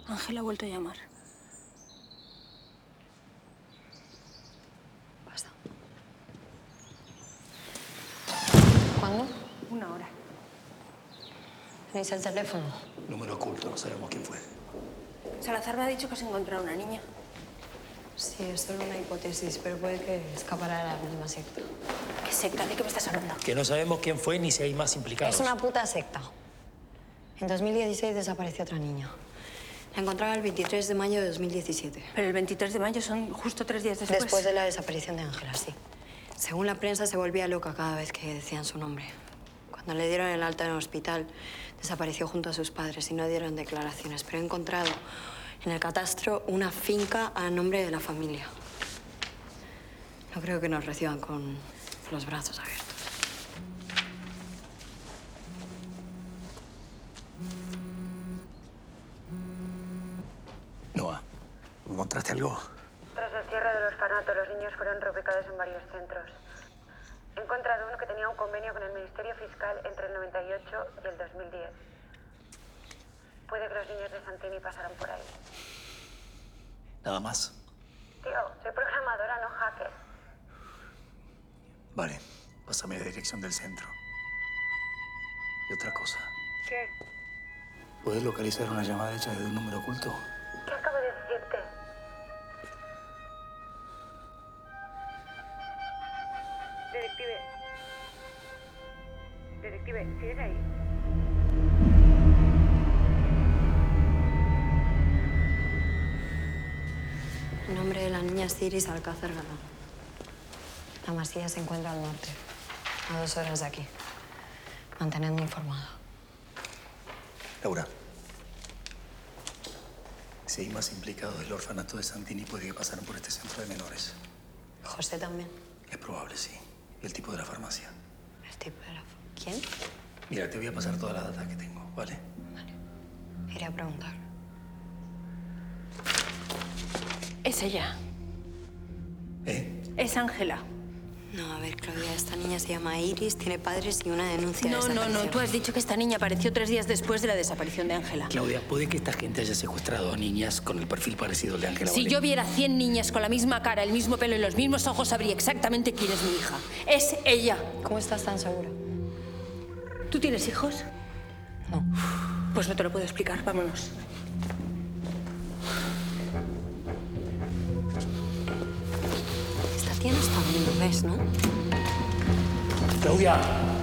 Ángela ha vuelto a llamar. Basta. ¿Cuándo? 1 hora. ¿Tenéis el teléfono? Número oculto, no sabemos quién fue. Salazar me ha dicho que has encontrado una niña. Sí, es solo una hipótesis, pero puede que escapara de la misma secta. ¿Qué secta? ¿De qué me estás hablando? Que no sabemos quién fue ni si hay más implicados. Es una puta secta. En 2016 desapareció otra niña. La encontraron el 23 de mayo de 2017. Pero el 23 de mayo son justo 3 días después. Después de la desaparición de Ángela, sí. Según la prensa, se volvía loca cada vez que decían su nombre. Cuando le dieron el alta en el hospital, desapareció junto a sus padres y no dieron declaraciones. Pero he encontrado en el catastro una finca a nombre de la familia. No creo que nos reciban con los brazos abiertos. Noa, ¿encontraste algo? Tras el cierre del orfanato, los niños fueron reubicados en varios centros. He encontrado uno que tenía un convenio con el Ministerio Fiscal entre el 98 y el 2010. Puede que los niños de Santini pasaran por ahí. ¿Nada más? Tío, soy programadora, no hacker. Vale, pásame la dirección del centro. Y otra cosa. ¿Qué? ¿Puedes localizar una llamada hecha desde un número oculto? ¿Qué acabo de decirte? Detective. Detective, ¿sigues ahí? El nombre de la niña es Iris Alcázar Galán. La masía se encuentra al norte, a 2 horas de aquí. Mantenedme informada. Laura. Si hay más implicados del orfanato de Santini, puede que pasaran por este centro de menores. José también. Es probable, sí. Y el tipo de la farmacia. El tipo de la... ¿Quién? Mira, te voy a pasar toda la data que tengo, ¿vale? Vale. Iré a preguntar. Es ella. ¿Eh? Es Ángela. No, a ver, Claudia, esta niña se llama Iris, tiene padres y una denuncia de No, desaparición. tú has dicho que esta niña apareció 3 días después de la desaparición de Ángela. Claudia, puede que esta gente haya secuestrado a niñas con el perfil parecido al de Ángela. Si yo viera 100 niñas con la misma cara, el mismo pelo y los mismos ojos, sabría exactamente quién es mi hija. Es ella. ¿Cómo estás tan segura? ¿Tú tienes hijos? No. Pues no te lo puedo explicar. Vámonos. Esta tía no está bien, ¿lo ves, no? Claudia.